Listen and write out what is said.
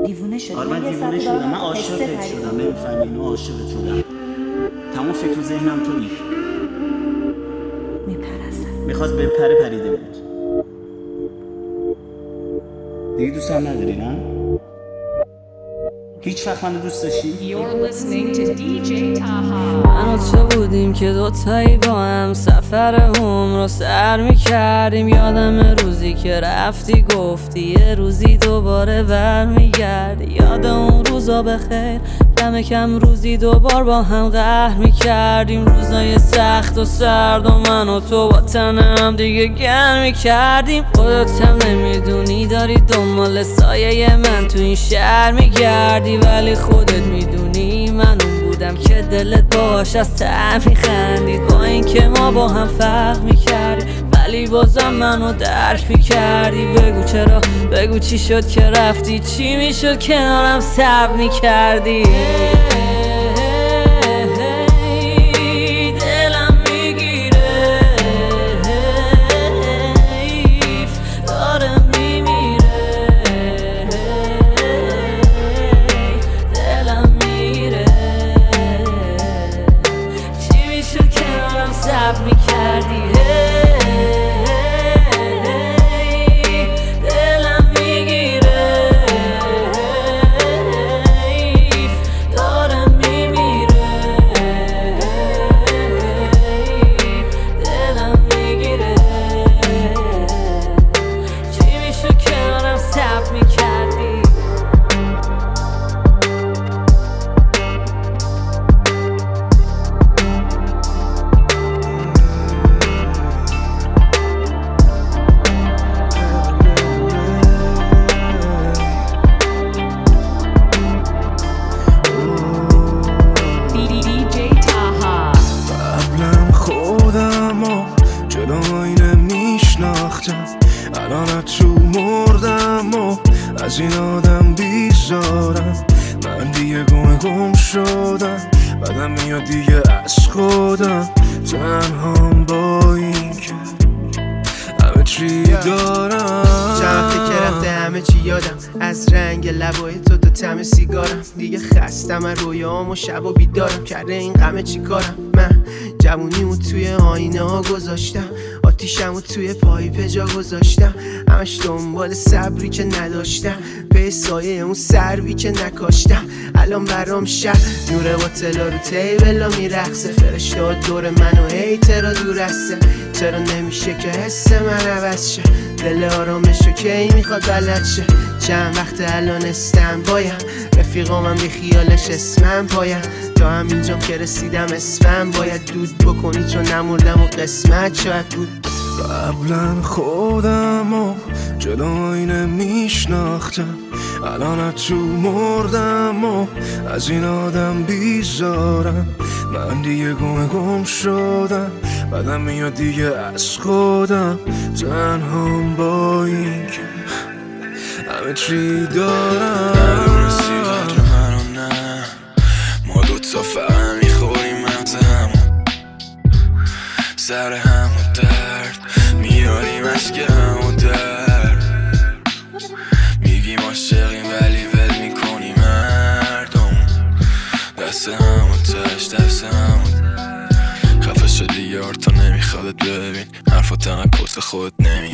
دیوونه شدی؟ آره من دیوونه شدم، من عاشقت شدم، نمی‌فهمی اینو، عاشقت شدم. تمام فکر و ذهنم تویی. میپرستم. میخواست بپره پریده بود. دیگه دوست هم نداری نه؟ هیچ وقت منو دوست داشتی؟ You're listening to DJ Taha. من و تو بودیم که دوتایی با هم سفر عمر رو سر میکردیم. یادم روزی که رفتی گفتی یه روزی دوباره برمیگردی. یاد اون روزا بخیر، کم کم روزی دوبار با هم قهر میکردیم. روزای سخت و سرد و من و تو با تنم دیگه گرم میکردیم. خودت هم نمیدونی داری دنبال سایه من تو این شهر میگردی، ولی خودت میدونی من اون بودم که دلت باش از ته میخندید. با اینکه ما با هم فرق میکردیم ولی بازم منو درک میکردی. بگو چرا، بگو چی شد که رفتی، چی میشد کنارم صبر میکردی. دلم میگیره، داره میمیره، دلم میره. چی میشد کنارم صبر میکردی. الان تو مردم و از این آدم بیزارم. من دیگه گم شدم، بعدم میاد دیگه از خودم. تنهام با این که همه چی دارم. وقتی که رفته همه چی یادم، از رنگ لبای تو تا طعم سیگارم. دیگه خستم از رویام و شب و بیدارم. کرده این غمه چی کارم؟ من جوونیمو توی آینه ها گذاشتم، آتیشمو توی پایپ جا گذاشتم. همش دنبال صبری که نداشتم، به سایه اون سروی که نکاشتم. الان برام شب نور باطلا رو تیبلا میرقصه، فرشته ها دور منو هیترا دور هسته. چرا نمیشه که حس من عوض شه؟ دل آرامشو کی میخواد بلد شه؟ چند وقت الان استم بایم، رفیقام هم بی خیالش اسمم پایم. تا همینجام که رسیدم اسمم باید دود بکنی، چون نمردم و قسمت شاید بود. قبلا خودم و جلو اینه میشناختم، الان تو مردم و از این آدم بیزارم. من دیگه گم شدم، بعدم میاد دیگه از خودم. تنهام با این که همه چی دارم. نرونستی قدر منو نه، ما دوتا فقط میخوریم مغز همون، سر همون درد میاریم عشق همون درد. میگیم عاشقیم ولی ول میکنیم مردم، دست همون تش دست همون. خفه شدی یار تا نمیخوادت ببین، حرفا تنها کس خود نمی